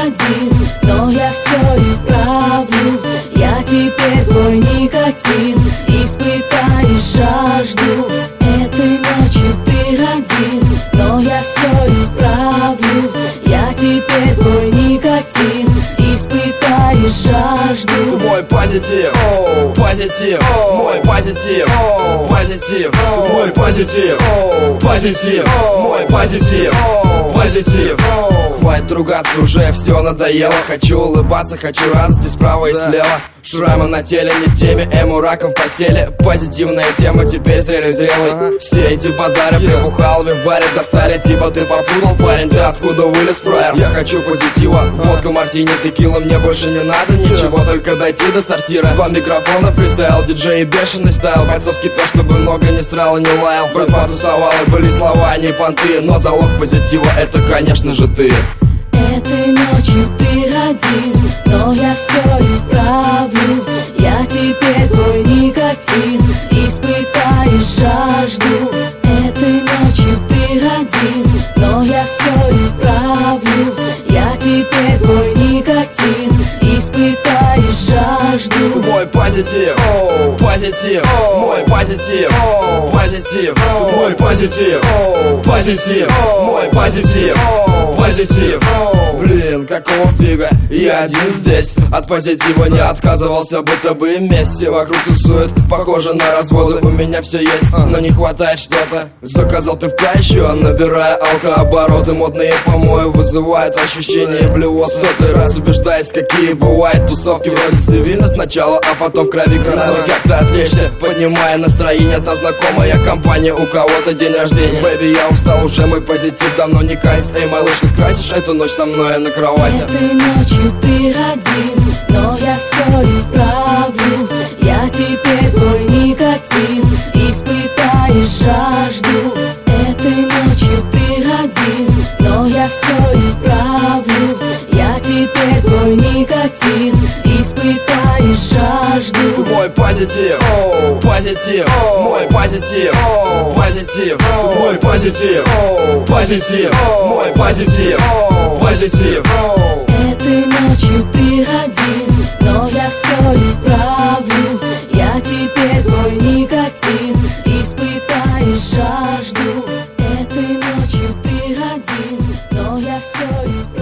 один, но я все исправлю. Я теперь твой никотин, испытаешь жажду. Этой ночью ты один, но я все исправлю. Я теперь твой никотин, испытаешь жажду. Ты мой позитив, позитив, мой позитив, позитив, ты мой позитив, позитив, мой позитив, позитив. Хватит ругаться, уже все надоело. Хочу улыбаться, хочу радости справа и слева. Шрамы на теле не в теме, эмо раком в постели. Позитивная тема, теперь зрелый. Все эти базары прибухалове варят, достали. Типа ты попутал, парень, ты откуда вылез, фраер? Я хочу позитива, водка, мартини, текила. Мне больше не надо ничего, только дойти до сортира. Два микрофона, фристайл, диджей и бешеный стайл. Бойцовский то, чтобы много не срал и не лаял. Брат потусовал, и были слова, не понты. Но залог позитива, это, конечно же, ты. Этой ночью ты один, но я все исправлю. Я теперь твой никотин, испытаешь жажду. Этой ночью ты один, но я все исправлю. Я теперь твой никотин, испытаешь жажду. Ты мой позитив, позитив, мой позитив, позитив, ты мой позитив, позитив, мой позитив, позитив. Блин, какого фига, я один здесь. От позитива не отказывался, будто бы месть. Все вокруг тусуют, похоже на разводы. У меня все есть, но не хватает что-то. Заказал пивка еще, набирая алкообороты. Модные помои вызывают ощущение блевот. Сотый раз убеждаясь, какие бывают тусовки. Вроде цивильно сначала, а потом в крови красотки. Как-то отвлечься, поднимая настроение. Та знакомая компания, у кого-то день рождения. Бэйби, я устал уже, мой позитив давно не кайс. Эй, малышка, скрасишь эту ночь со мной на кровати? Этой ночью ты один, но я все исправлю. Я теперь твой никотин, испытаешь жажду. Этой ночью ты один, но я все исправлю. Я теперь твой никотин, испытаешь жажду. Ты мой позитив, позитив, мой позитив, позитив, ты мой позитив, позитив, мой позитив, позитив. Этой ночью ты один, но я все исправлю. Я теперь твой никотин, испытаешь жажду. Этой ночью ты один, но я все исправлю.